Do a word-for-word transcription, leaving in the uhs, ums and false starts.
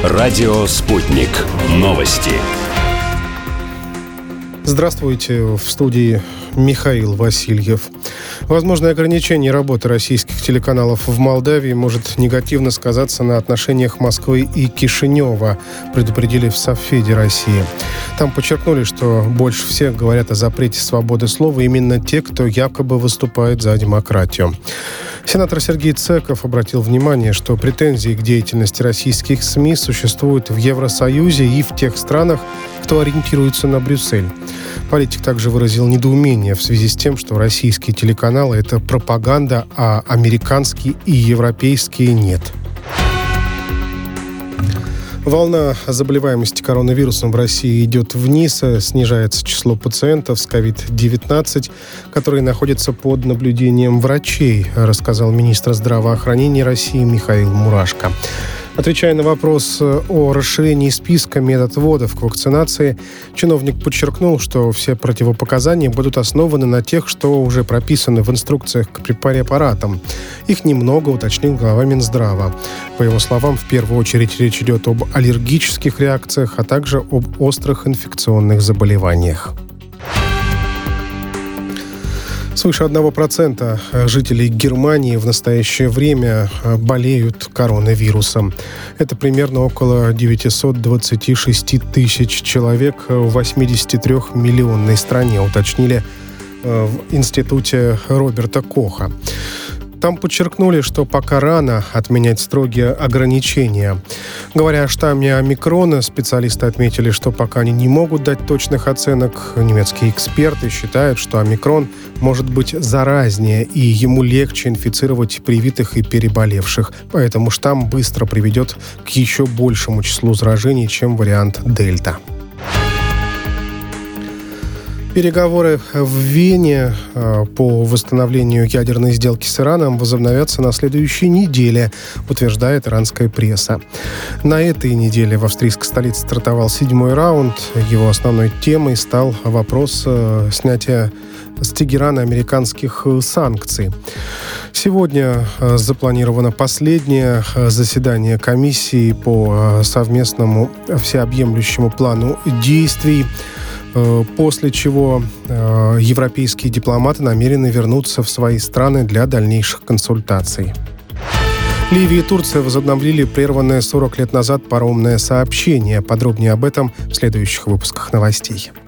Радио «Спутник». Новости. Здравствуйте, в студии Михаил Васильев. Возможное ограничение работы российских телеканалов в Молдавии может негативно сказаться на отношениях Москвы и Кишинева, предупредили в Совфеде России. Там подчеркнули, что больше всех говорят о запрете свободы слова именно те, кто якобы выступает за демократию. Сенатор Сергей Цеков обратил внимание, что претензии к деятельности российских СМИ существуют в Евросоюзе и в тех странах, кто ориентируется на Брюссель. Политик также выразил недоумение в связи с тем, что российские телеканалы – это пропаганда, а американские и европейские – нет. Волна заболеваемости коронавирусом в России идет вниз, снижается число пациентов с ковид девятнадцать, которые находятся под наблюдением врачей, рассказал министр здравоохранения России Михаил Мурашко. Отвечая на вопрос о расширении списка медотводов к вакцинации, чиновник подчеркнул, что все противопоказания будут основаны на тех, что уже прописаны в инструкциях к препаратам. Их немного, уточнил глава Минздрава. По его словам, в первую очередь речь идет об аллергических реакциях, а также об острых инфекционных заболеваниях. Свыше одного процента жителей Германии в настоящее время болеют коронавирусом. Это примерно около девятьсот двадцать шесть тысяч человек в восьмидесятитрёхмиллионной стране, уточнили в институте Роберта Коха. Там подчеркнули, что пока рано отменять строгие ограничения. Говоря о штамме омикрона, специалисты отметили, что пока они не могут дать точных оценок. Немецкие эксперты считают, что омикрон может быть заразнее, и ему легче инфицировать привитых и переболевших. Поэтому штамм быстро приведет к еще большему числу заражений, чем вариант дельта. Переговоры в Вене по восстановлению ядерной сделки с Ираном возобновятся на следующей неделе, утверждает иранская пресса. На этой неделе в австрийской столице стартовал седьмой раунд. Его основной темой стал вопрос снятия с Тегерана американских санкций. Сегодня запланировано последнее заседание комиссии по совместному всеобъемлющему плану действий, после чего э, европейские дипломаты намерены вернуться в свои страны для дальнейших консультаций. Ливия и Турция возобновили прерванное сорок лет назад паромное сообщение. Подробнее об этом в следующих выпусках новостей.